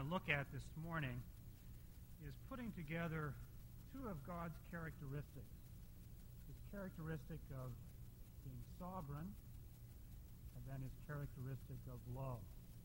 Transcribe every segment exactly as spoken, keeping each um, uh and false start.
look at this morning is putting together two of God's characteristics. His characteristic of being sovereign, and then his characteristic of love.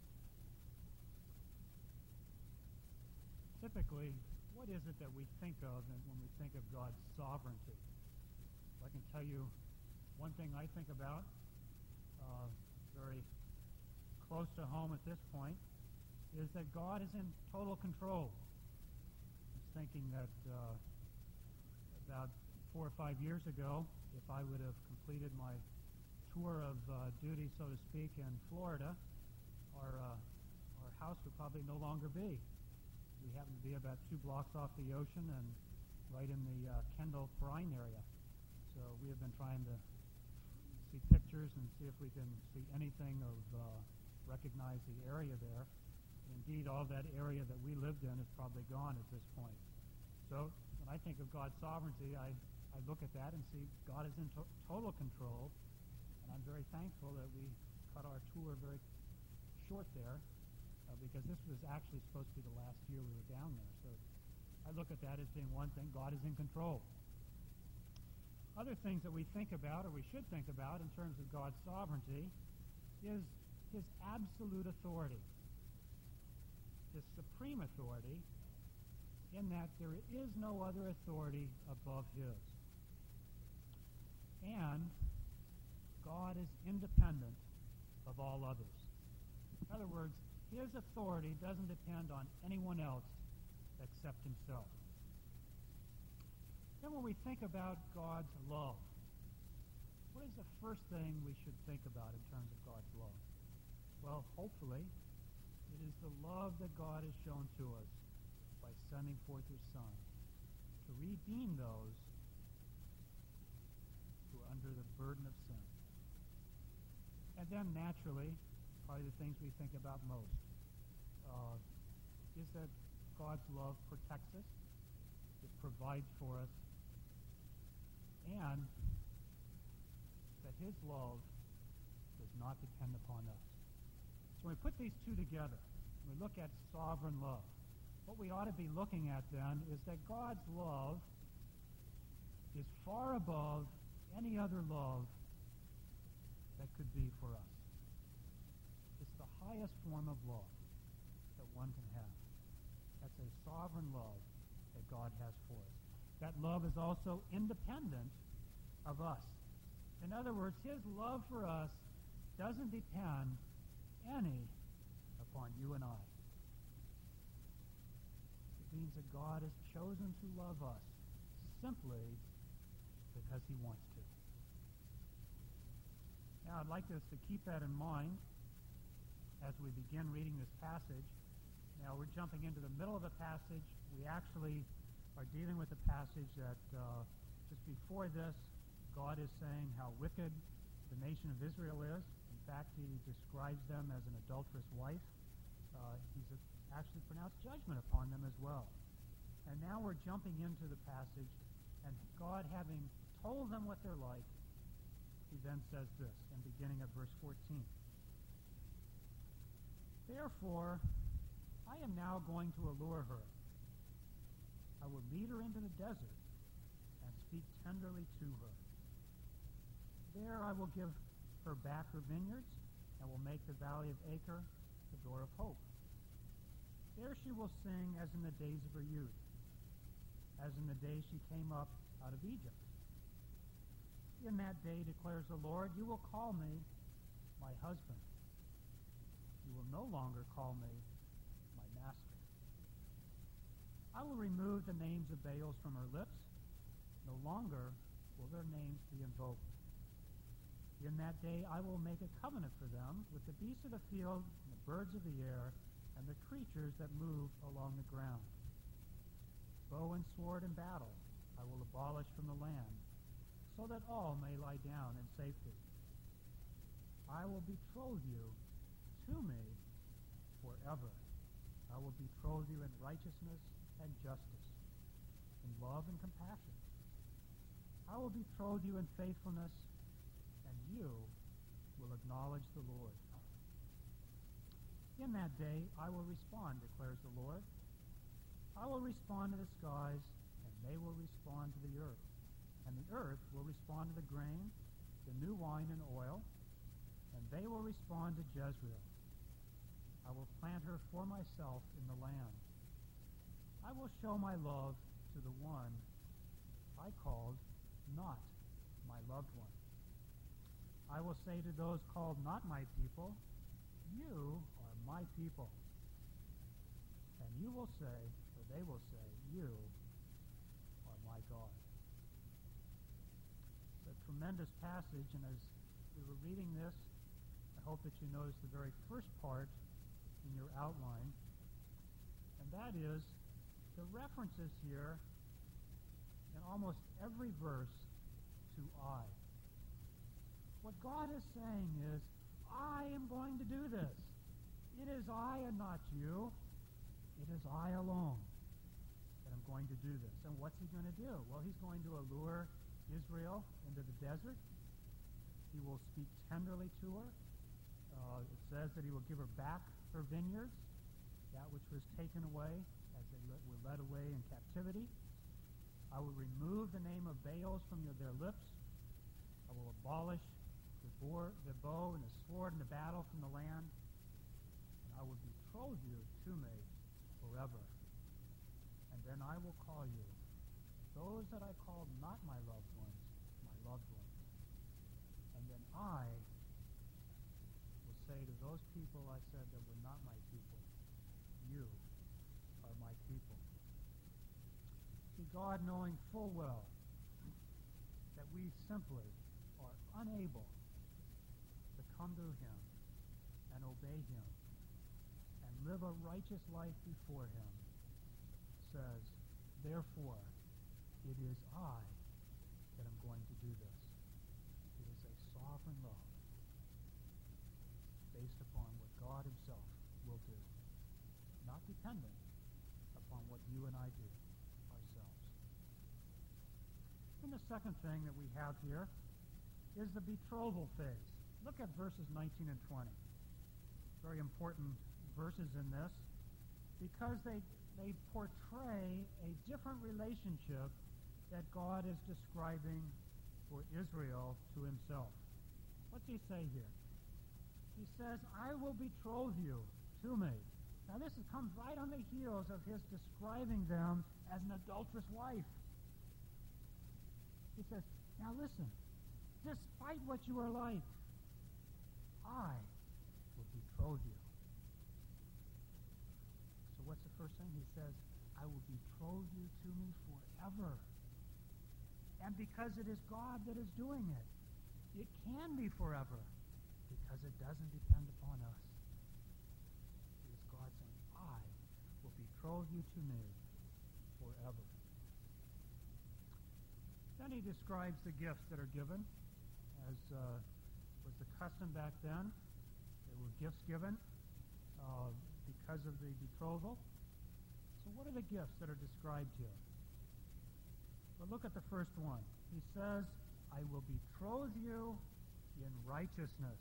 Typically, what is it that we think of when we think of God's sovereignty? Well, I can tell you one thing I think about, uh, very close to home at this point, is that God is in total control. I was thinking that uh, about four or five years ago, if I would have completed my tour of uh, duty, so to speak, in Florida, our uh, our house would probably no longer be. We happen to be about two blocks off the ocean and right in the uh, Kendall brine area. So we have been trying to see pictures and see if we can see anything of uh, recognize the area there. Indeed, all that area that we lived in is probably gone at this point. So when I think of God's sovereignty, I, I look at that and see God is in to- total control, and I'm very thankful that we cut our tour very short there, uh, because this was actually supposed to be the last year we were down there. So I look at that as being one thing. God is in control. Other things that we think about, or we should think about, in terms of God's sovereignty is his absolute authority, his supreme authority, in that there is no other authority above his. And God is independent of all others. In other words, his authority doesn't depend on anyone else except himself. Then when we think about God's love, what is the first thing we should think about in terms of God's love? Well, hopefully, it is the love that God has shown to us by sending forth his Son to redeem those who are under the burden of sin. And then, naturally, probably the things we think about most uh, is that God's love protects us, it provides for us, and that his love does not depend upon us. So when we put these two together, when we look at sovereign love, what we ought to be looking at then is that God's love is far above any other love that could be for us. It's the highest form of love that one can have. That's a sovereign love that God has for us. That love is also independent of us. In other words, his love for us doesn't depend any upon you and I. It means that God has chosen to love us simply because he wants to. Now, I'd like us to keep that in mind as we begin reading this passage. Now, we're jumping into the middle of the passage. We actually are dealing with a passage that uh, just before this, God is saying how wicked the nation of Israel is. In fact, he describes them as an adulterous wife. Uh, he's actually pronounced judgment upon them as well. And now we're jumping into the passage, and God, having told them what they're like, he then says this, in beginning of verse fourteen. Therefore, I am now going to allure her. I will lead her into the desert and speak tenderly to her. There I will give her back her vineyards and will make the valley of Acre the door of hope. There she will sing as in the days of her youth, as in the day she came up out of Egypt. In that day, declares the Lord, you will call me my husband. You will no longer call me my master. I will remove the names of Baals from her lips. No longer will their names be invoked. In that day I will make a covenant for them with the beasts of the field and the birds of the air and the creatures that move along the ground. Bow and sword and battle I will abolish from the land, so that all may lie down in safety. I will betroth you to me forever. I will betroth you in righteousness and justice, in love and compassion. I will betroth you in faithfulness, and you will acknowledge the Lord. In that day I will respond, declares the Lord. I will respond to the skies, and they will respond to the earth. And the earth will respond to the grain, the new wine and oil, and they will respond to Jezreel. I will plant her for myself in the land. I will show my love to the one I called not my loved one. I will say to those called not my people, you are my people. And you will say, or they will say, you are my God. It's a tremendous passage, and as we were reading this, I hope that you notice the very first part in your outline, and that is the references here in almost every verse to I. What God is saying is, I am going to do this. It is I and not you. It is I alone that I'm going to do this. And what's he going to do? Well, he's going to allure Israel into the desert. He will speak tenderly to her. Uh, it says that he will give her back her vineyards, that which was taken away as they le- were led away in captivity. I will remove the name of Baals from your, their lips. I will abolish the, boar, the bow and the sword and the battle from the land. And I will betroth you to me forever. And then I will call you, those that I called not my loved ones, my loved ones. And then I will say to those people I said that were not my people, you are my people. See, God, knowing full well that we simply are unable to come to him and obey him and live a righteous life before him, says, therefore, it is I that am going to do this. It is a sovereign love based upon what God himself will do, not dependent upon what you and I do ourselves. And the second thing that we have here is the betrothal phase. Look at verses nineteen and twenty. Very important verses in this because they, they portray a different relationship that God is describing for Israel to himself. What's he say here? He says, I will betroth you to me. Now this is, comes right on the heels of his describing them as an adulterous wife. He says, now listen, despite what you are like, I will betroth you. So what's the first thing? He says, I will betroth you to me forever. And because it is God that is doing it, it can be forever because it doesn't depend upon us. It is God saying, I will betroth you to me forever. Then he describes the gifts that are given, as uh, was the custom back then. There were gifts given uh, because of the betrothal. So what are the gifts that are described here? But look at the first one. He says, I will betroth you in righteousness.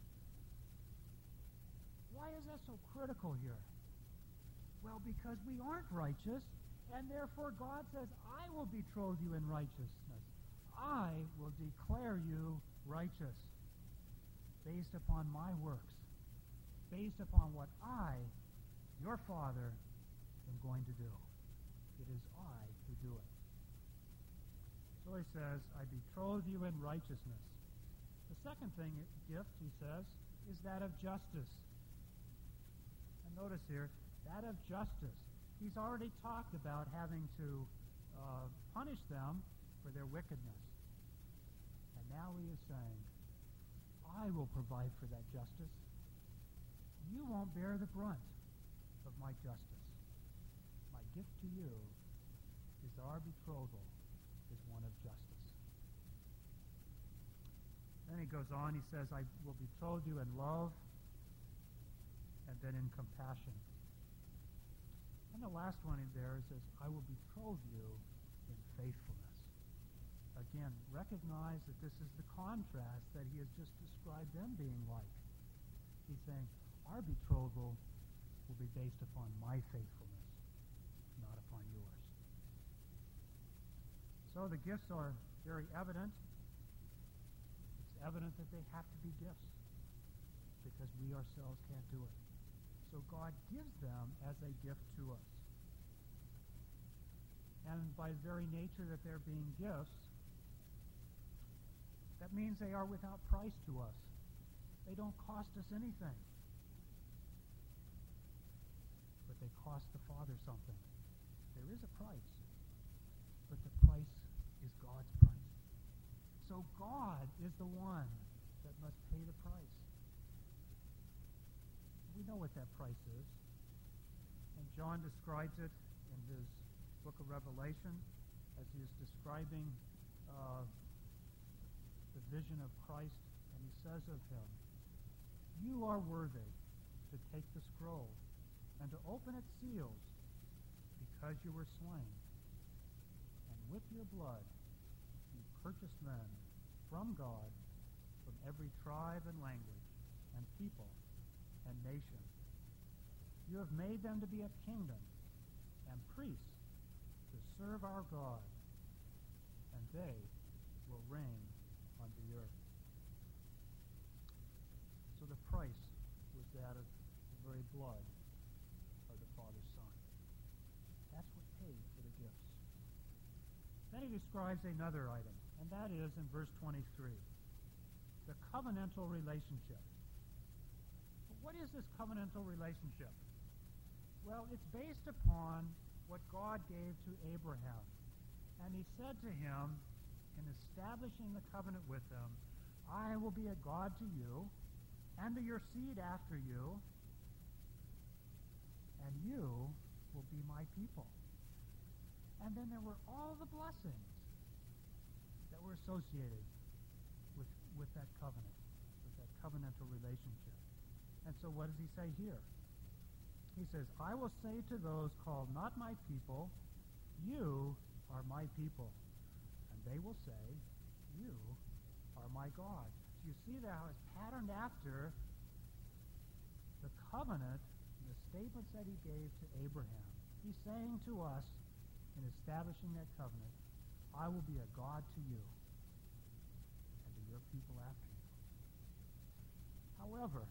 Why is that so critical here? Well, because we aren't righteous, and therefore God says, I will betroth you in righteousness. I will declare you righteous based upon my works, based upon what I, your Father, am going to do. It is I who do it. So he says, I betroth you in righteousness. The second thing, gift, he says, is that of justice. And notice here, that of justice. He's already talked about having to uh, punish them for their wickedness. And now he is saying, I will provide for that justice. You won't bear the brunt of my justice. My gift to you is our betrothal is one of justice. Then he goes on, he says, I will betroth you in love and then in compassion. And the last one in there says, I will betroth you in faithfulness. Again, recognize that this is the contrast that he has just described them being like. He's saying, our betrothal will be based upon my faithfulness, not upon yours. So the gifts are very evident. It's evident that they have to be gifts because we ourselves can't do it. So God gives them as a gift to us. And by the very nature that they're being gifts, that means they are without price to us. They don't cost us anything. But they cost the Father something. There is a price, but the price is God's price. So God is the one that must pay the price. We know what that price is. And John describes it in his book of Revelation as he is describing uh, the vision of Christ. And he says of him, "You are worthy to take the scroll and to open its seals because you were slain. And with your blood you purchased men from God from every tribe and language and people and nation. You have made them to be a kingdom and priests to serve our God, and they will reign on the earth." So the price was that of the very blood of the Father's Son. That's what paid for the gifts. Then he describes another item, and that is in verse twenty-three, the covenantal relationship. What is this covenantal relationship? Well, it's based upon what God gave to Abraham. And he said to him, in establishing the covenant with him, "I will be a God to you, and to your seed after you, and you will be my people." And then there were all the blessings that were associated with, with that covenant, with that covenantal relationship. And so what does he say here? He says, "I will say to those called not my people, you are my people. And they will say, you are my God." So you see that how it's patterned after the covenant and the statements that he gave to Abraham. He's saying to us in establishing that covenant, "I will be a God to you and to your people after you." However,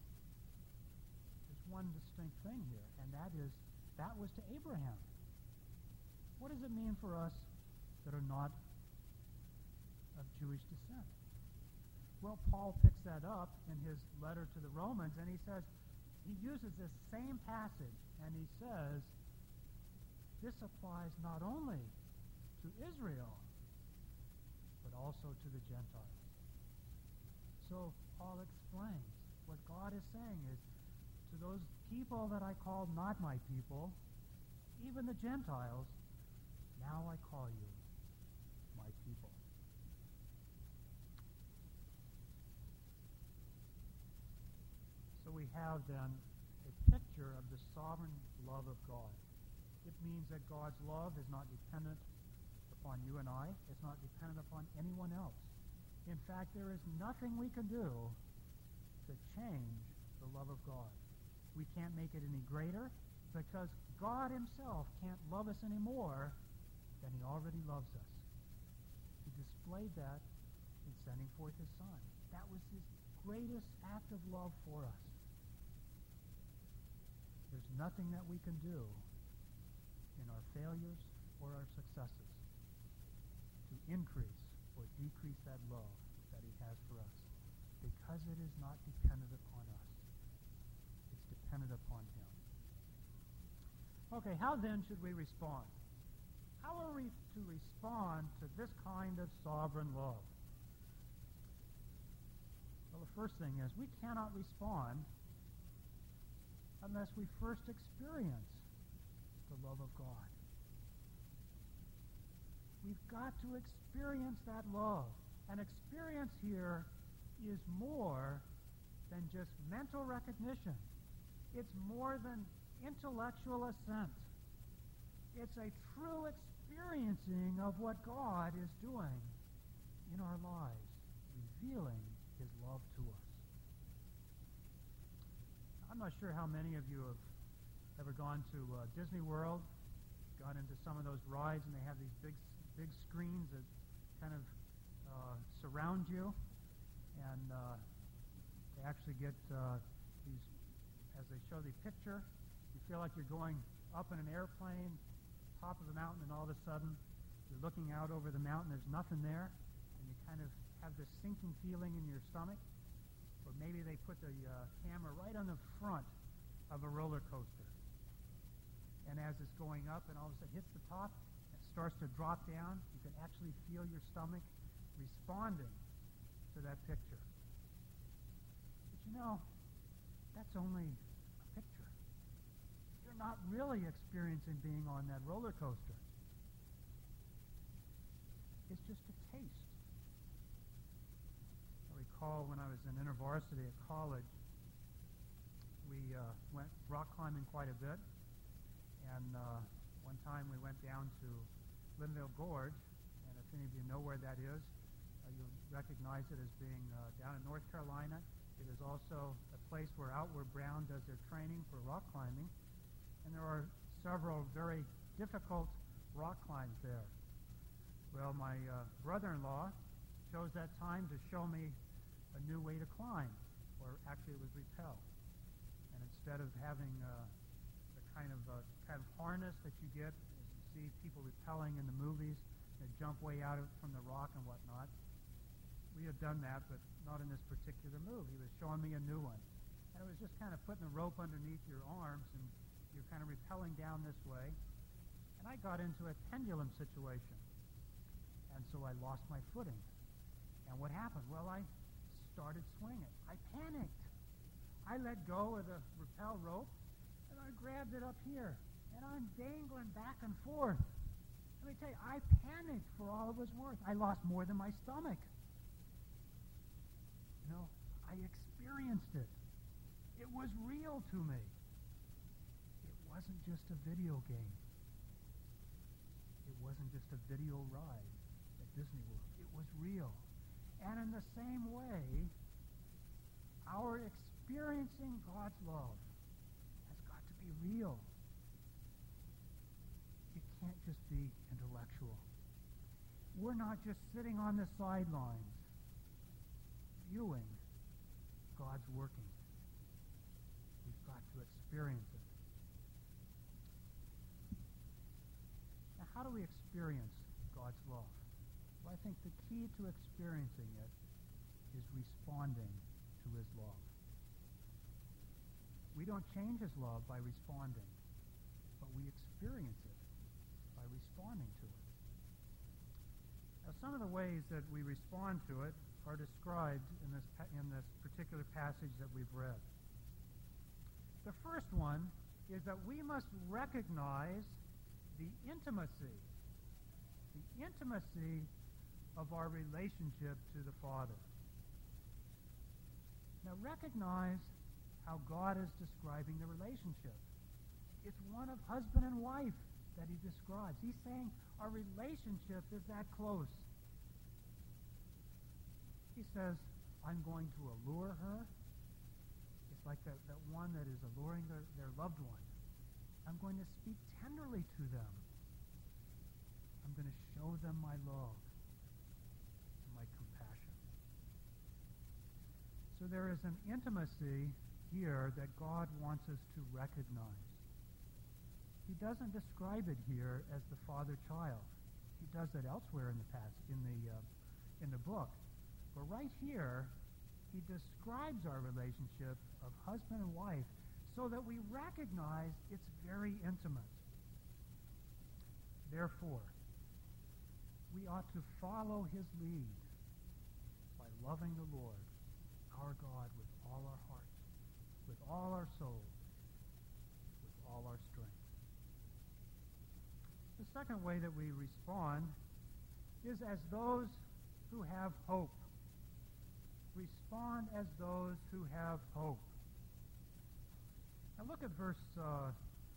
one distinct thing here, and that is that was to Abraham. What does it mean for us that are not of Jewish descent? Well, Paul picks that up in his letter to the Romans, and he says, he uses this same passage, and he says, this applies not only to Israel, but also to the Gentiles. So Paul explains what God is saying is, to those people that I called not my people, even the Gentiles, now I call you my people. So we have then a picture of the sovereign love of God. It means that God's love is not dependent upon you and I. It's not dependent upon anyone else. In fact, there is nothing we can do to change the love of God. We can't make it any greater because God himself can't love us any more than he already loves us. He displayed that in sending forth his Son. That was his greatest act of love for us. There's nothing that we can do in our failures or our successes to increase or decrease that love that he has for us because it is not dependent upon us. Dependent upon him. Okay, how then should we respond? How are we to respond to this kind of sovereign love? Well, the first thing is we cannot respond unless we first experience the love of God. We've got to experience that love. And experience here is more than just mental recognition. It's more than intellectual assent. It's a true experiencing of what God is doing in our lives, revealing his love to us. I'm not sure how many of you have ever gone to uh, Disney World, gone into some of those rides, and they have these big, big screens that kind of uh, surround you, and uh, they actually get uh, these, as they show the picture, you feel like you're going up in an airplane, top of the mountain, and all of a sudden you're looking out over the mountain, there's nothing there, and you kind of have this sinking feeling in your stomach. Or maybe they put the uh, camera right on the front of a roller coaster. And as it's going up and all of a sudden hits the top, it starts to drop down, you can actually feel your stomach responding to that picture. But you know, that's only a picture. You're not really experiencing being on that roller coaster. It's just a taste. I recall when I was in InterVarsity at college, we uh, went rock climbing quite a bit. And uh, one time we went down to Linville Gorge, and if any of you know where that is, uh, you'll recognize it as being uh, down in North Carolina. It is also a place where Outward Bound does their training for rock climbing. And there are several very difficult rock climbs there. Well, my uh, brother-in-law chose that time to show me a new way to climb, or actually it was rappel. And instead of having uh, the kind of uh, kind of harness that you get, as you see people rappelling in the movies, they jump way out of, from the rock and whatnot. We had done that, but not in this particular move. He was showing me a new one. And it was just kind of putting a rope underneath your arms, and you're kind of rappelling down this way. And I got into a pendulum situation. And so I lost my footing. And what happened? Well, I started swinging. I panicked. I let go of the rappel rope, and I grabbed it up here. And I'm dangling back and forth. Let me tell you, I panicked for all it was worth. I lost more than my stomach. You know, I experienced it. It was real to me. It wasn't just a video game. It wasn't just a video ride at Disney World. It was real. And in the same way, our experiencing God's love has got to be real. It can't just be intellectual. We're not just sitting on the sidelines viewing God's working. We've got to experience it. Now, how do we experience God's love? Well, I think the key to experiencing it is responding to his love. We don't change his love by responding, but we experience it by responding to it. Now, some of the ways that we respond to it are described in this in this particular passage that we've read. The first one is that we must recognize the intimacy, the intimacy of our relationship to the Father. Now recognize how God is describing the relationship. It's one of husband and wife that he describes. He's saying our relationship is that close. He says, I'm going to allure her. It's like that, that one that is alluring their, their loved one. I'm going to speak tenderly to them. I'm going to show them my love and my compassion. So there is an intimacy here that God wants us to recognize. He doesn't describe it here as the father-child. He does it elsewhere in the passage, in the uh, in the book. But right here, he describes our relationship of husband and wife so that we recognize it's very intimate. Therefore, we ought to follow his lead by loving the Lord, our God, with all our heart, with all our soul, with all our strength. The second way that we respond is as those who have hope. Respond as those who have hope. Now look at verse uh,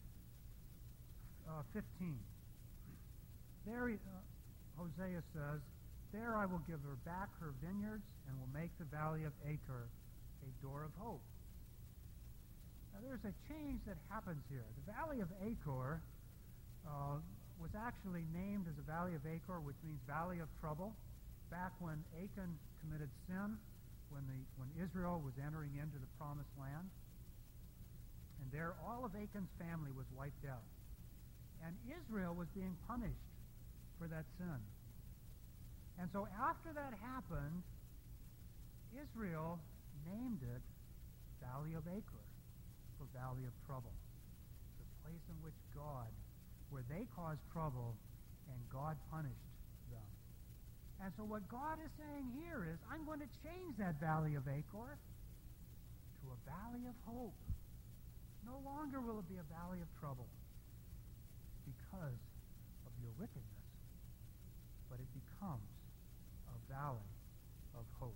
uh, fifteen. There, uh, Hosea says, there I will give her back her vineyards and will make the valley of Achor a door of hope. Now there's a change that happens here. The Valley of Achor uh, was actually named as the Valley of Achor, which means Valley of Trouble, back when Achan committed sin, when the when Israel was entering into the Promised Land. And there all of Achan's family was wiped out. And Israel was being punished for that sin. And so after that happened, Israel named it Valley of Achor, for Valley of Trouble. The place in which God, where they caused trouble and God punished them. And so what God is saying here is, I'm going to change that Valley of Achor to a Valley of Hope. No longer will it be a valley of trouble because of your wickedness, but it becomes a valley of hope.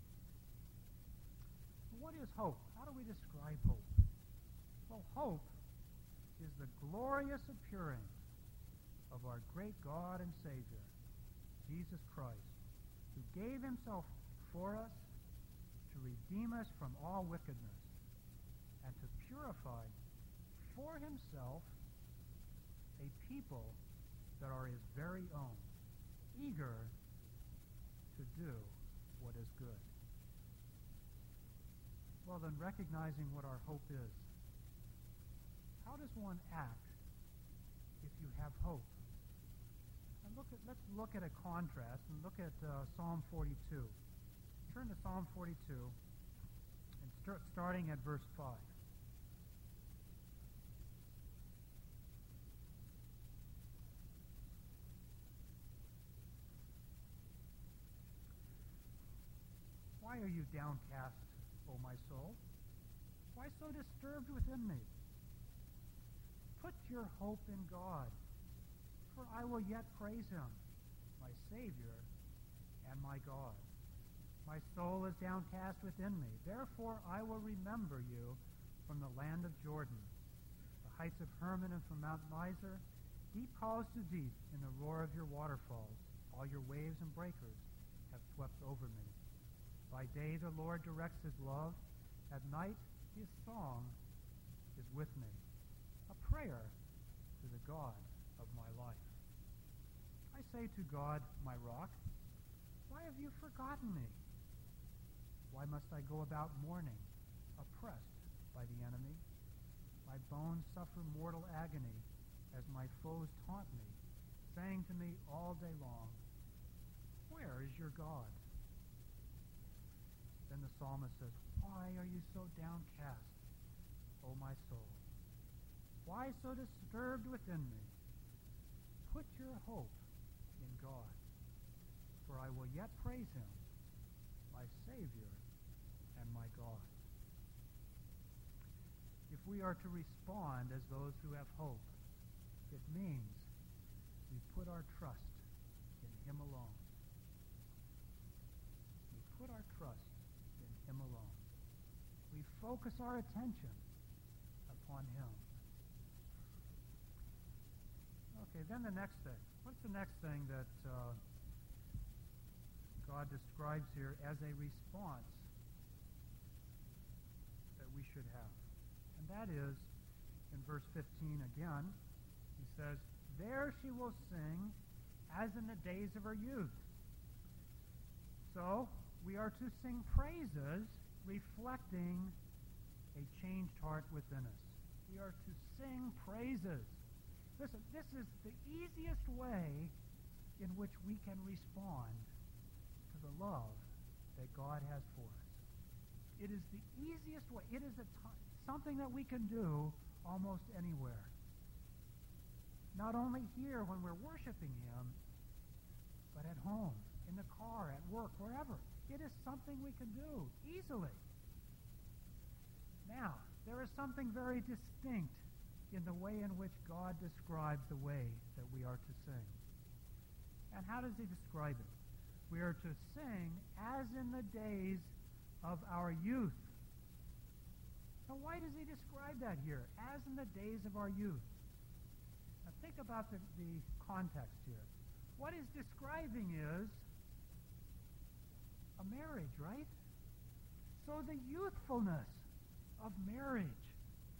What is hope? How do we describe hope? Well, hope is the glorious appearing of our great God and Savior, Jesus Christ, who gave himself for us to redeem us from all wickedness and to purify for himself a people that are his very own, eager to do what is good. Well, then, recognizing what our hope is, how does one act if you have hope? And look at, let's look at a contrast and look at uh, Psalm forty-two. Turn to Psalm forty-two and start starting at verse five. Why are you downcast, O my soul? Why so disturbed within me? Put your hope in God, for I will yet praise him, my Savior and my God. My soul is downcast within me. Therefore I will remember you from the land of Jordan, the heights of Hermon, and from Mount Mizar. Deep calls to deep in the roar of your waterfalls. All your waves and breakers have swept over me. By day the Lord directs his love. At night his song is with me, a prayer to the God of my life. I say to God, my rock, why have you forgotten me? Why must I go about mourning, oppressed by the enemy? My bones suffer mortal agony as my foes taunt me, saying to me all day long, where is your God? Then the psalmist says, why are you so downcast, O my soul? Why so disturbed within me? Put your hope in God, for I will yet praise him, my Savior and my God. If we are to respond as those who have hope, it means we put our trust in him alone. We put our trust in him alone. We focus our attention upon him. Okay, then the next thing. What's the next thing that uh, God describes here as a response that we should have? And that is, in verse fifteen again, he says, there she will sing as in the days of her youth. So, we are to sing praises reflecting a changed heart within us. We are to sing praises. Listen, this is the easiest way in which we can respond to the love that God has for us. It is the easiest way. It is a t- something that we can do almost anywhere. Not only here when we're worshiping him, but at home, in the car, at work, wherever. It is something we can do easily. Now, there is something very distinct in the way in which God describes the way that we are to sing. And how does he describe it? We are to sing as in the days of our youth. Now, why does he describe that here? As in the days of our youth. Now, think about the, the context here. What he's describing is a marriage, right? So the youthfulness of marriage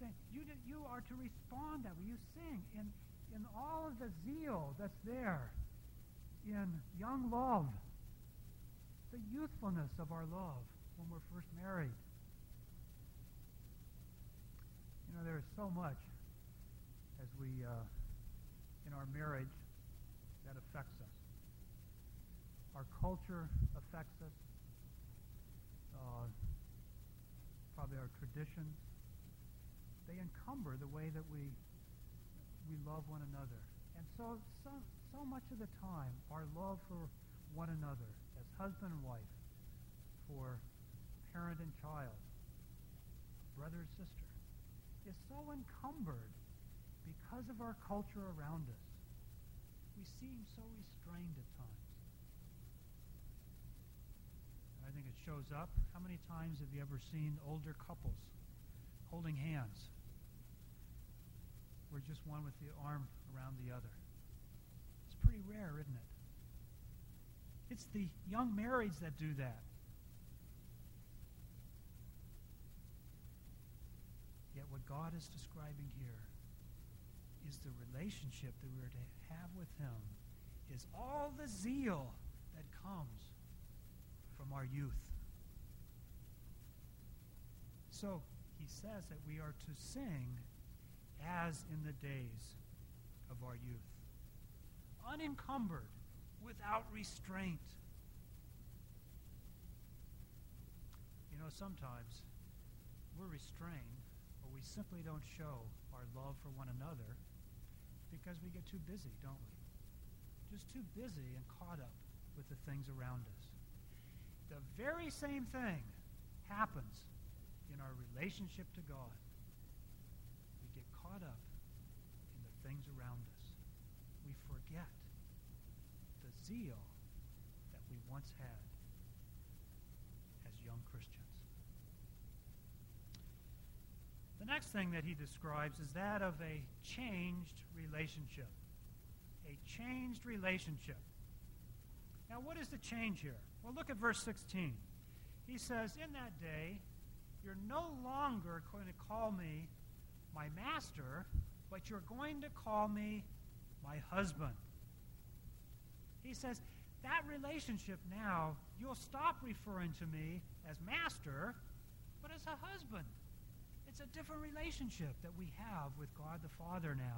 saying, you, do, you are to respond that way. You sing in, in all of the zeal that's there, in young love, the youthfulness of our love when we're first married. You know, there is so much as we, uh, in our marriage, that affects us. Our culture affects us. Uh, probably our traditions. They encumber the way that we we love one another. And so, so, so much of the time, our love for one another, as husband and wife, for parent and child, brother and sister, is so encumbered because of our culture around us. We seem so restrained at times. And I think it shows up. How many times have you ever seen older couples holding hands, where just one with the arm around the other? It's pretty rare, isn't it? It's the young marrieds that do that. Yet what God is describing here is the relationship that we're to have with him is all the zeal that comes from our youth. So he says that we are to sing as in the days of our youth, unencumbered, without restraint. You know, sometimes we're restrained, or we simply don't show our love for one another because we get too busy, don't we? Just too busy and caught up with the things around us. The very same thing happens in our relationship to God. We get caught up in the things around us. We forget the zeal that we once had as young Christians. The next thing that he describes is that of a changed relationship. A changed relationship. Now, what is the change here? Well, look at verse sixteen. He says, in that day, you're no longer going to call me my master, but you're going to call me my husband. He says, that relationship now, you'll stop referring to me as master, but as a husband. It's a different relationship that we have with God the Father now.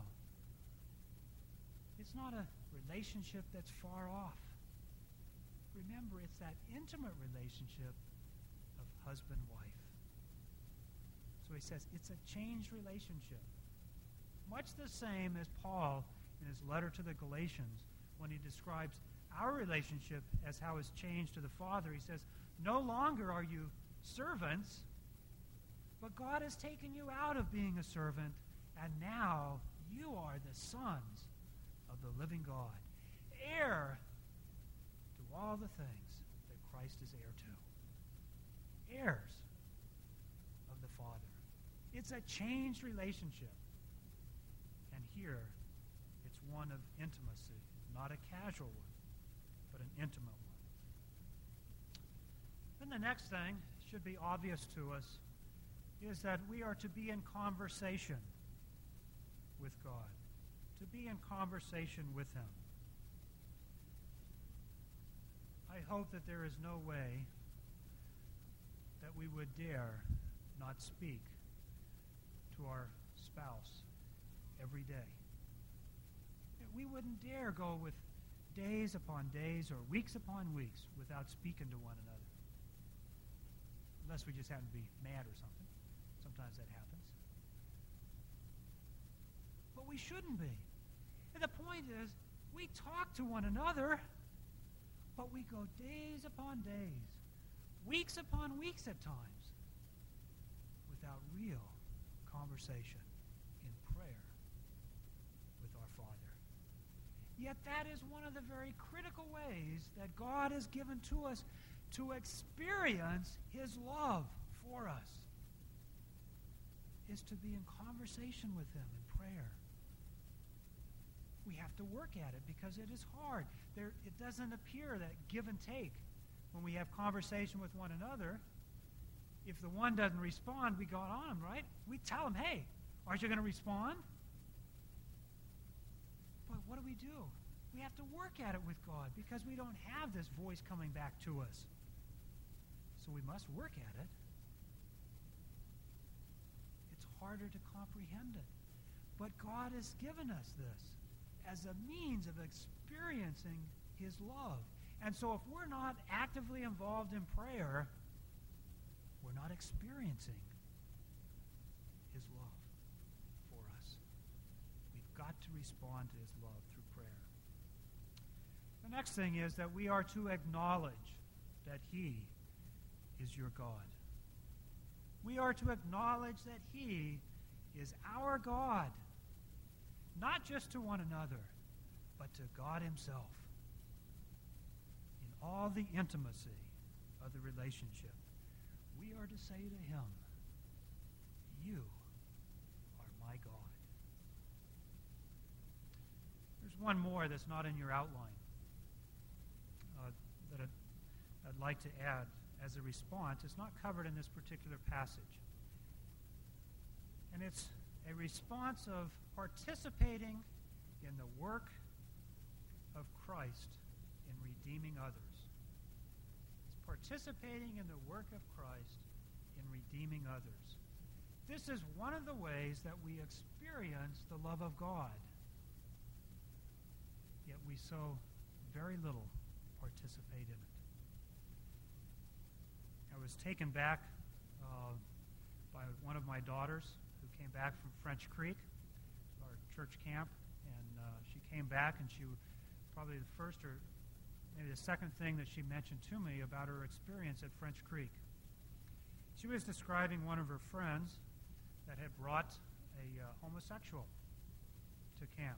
It's not a relationship that's far off. Remember, it's that intimate relationship of husband-wife. So he says it's a changed relationship. Much the same as Paul in his letter to the Galatians when he describes our relationship as how it's changed to the Father. He says, no longer are you servants, but God has taken you out of being a servant, and now you are the sons of the living God, heir to all the things that Christ is heir to. Heirs of the Father. It's a changed relationship. And here, it's one of intimacy, not a casual one, but an intimate one. Then the next thing should be obvious to us is that we are to be in conversation with God, to be in conversation with him. I hope that there is no way that we would dare not speak to our spouse every day. We wouldn't dare go with days upon days or weeks upon weeks without speaking to one another. Unless we just happen to be mad or something. Sometimes that happens. But we shouldn't be. And the point is, we talk to one another, but we go days upon days, weeks upon weeks at times, without real conversation in prayer with our Father. Yet that is one of the very critical ways that God has given to us to experience his love for us, is to be in conversation with him in prayer. We have to work at it because it is hard. There, it doesn't appear that give and take when we have conversation with one another. If the one doesn't respond, we go on, right? We tell him, hey, Aren't you going to respond? But what do we do? We have to work at it with God because we don't have this voice coming back to us. So we must work at it. It's harder to comprehend it. But God has given us this as a means of experiencing his love. And so if we're not actively involved in prayer, we're not experiencing his love for us. We've got to respond to his love through prayer. The next thing is that we are to acknowledge that he is your God. We are to acknowledge that he is our God, not just to one another, but to God himself. In all the intimacy of the relationship, we are to say to him, you are my God. There's one more that's not in your outline uh, that I'd, I'd like to add as a response. It's not covered in this particular passage. And it's a response of participating in the work of Christ in redeeming others. It's participating in the work of Christ in redeeming others. This is one of the ways that we experience the love of God, yet we so very little participate in it. I was taken back uh, by one of my daughters who came back from French Creek, our church camp, and uh, she came back, and she probably the first or maybe the second thing that she mentioned to me about her experience at French Creek. She was describing one of her friends that had brought a uh, homosexual to camp.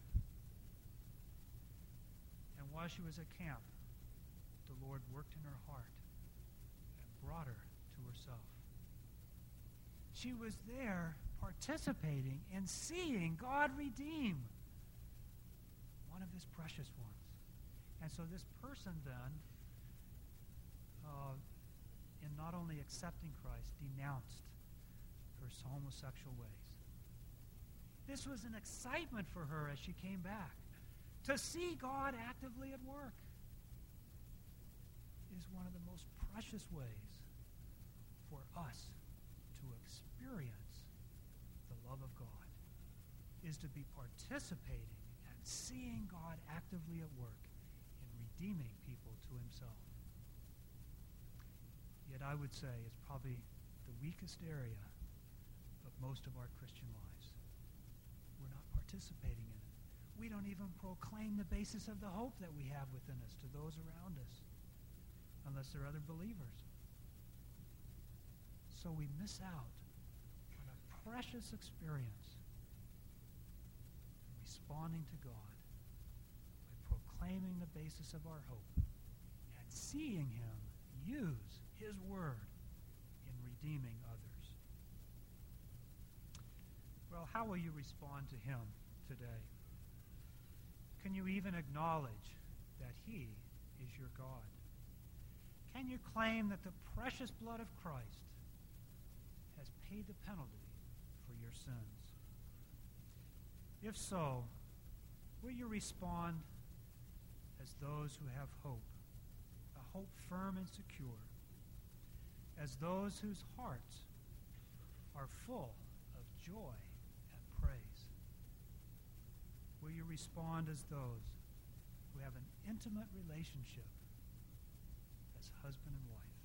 And while she was at camp, the Lord worked in her heart and brought her to herself. She was there participating in seeing God redeem one of his precious ones. And so this person then, uh, in not only accepting Christ, denounced her homosexual ways. This was an excitement for her as she came back. To see God actively at work is one of the most precious ways for us to experience the love of God, is to be participating and seeing God actively at work in redeeming people to himself. Yet I would say it's probably the weakest area of most of our Christian lives. We're not participating in it. We don't even proclaim the basis of the hope that we have within us to those around us, unless they're other believers. So we miss out on a precious experience responding to God by proclaiming the basis of our hope and seeing him use his word in redeeming others. Well, how will you respond to him today? Can you even acknowledge that he is your God? Can you claim that the precious blood of Christ has paid the penalty for your sins? If so, will you respond as those who have hope, a hope firm and secure, as those whose hearts are full of joy and praise? Will you respond as those who have an intimate relationship as husband and wife?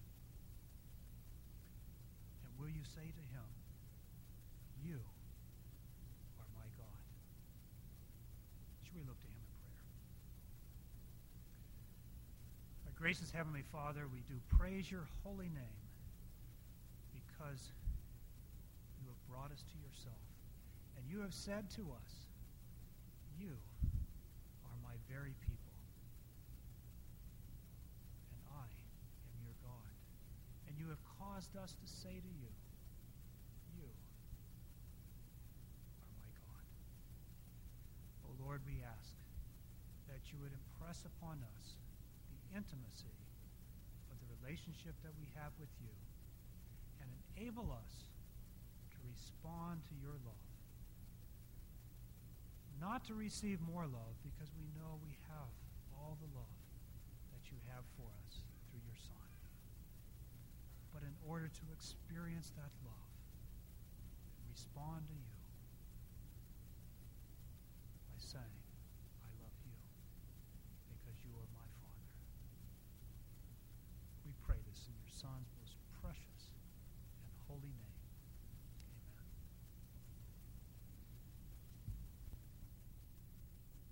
And will you say to him, you are my God? Should we look to him in prayer? Our gracious Heavenly Father, we do praise your holy name because you have brought us to yourself. And you have said to us, you are my very people. And I am your God. And you have caused us to say to you, you are my God. O Lord, we ask that you would impress upon us the intimacy of the relationship that we have with you and enable us to respond to your love not to receive more love, because we know we have all the love that you have for us through your Son, but in order to experience that love and respond to you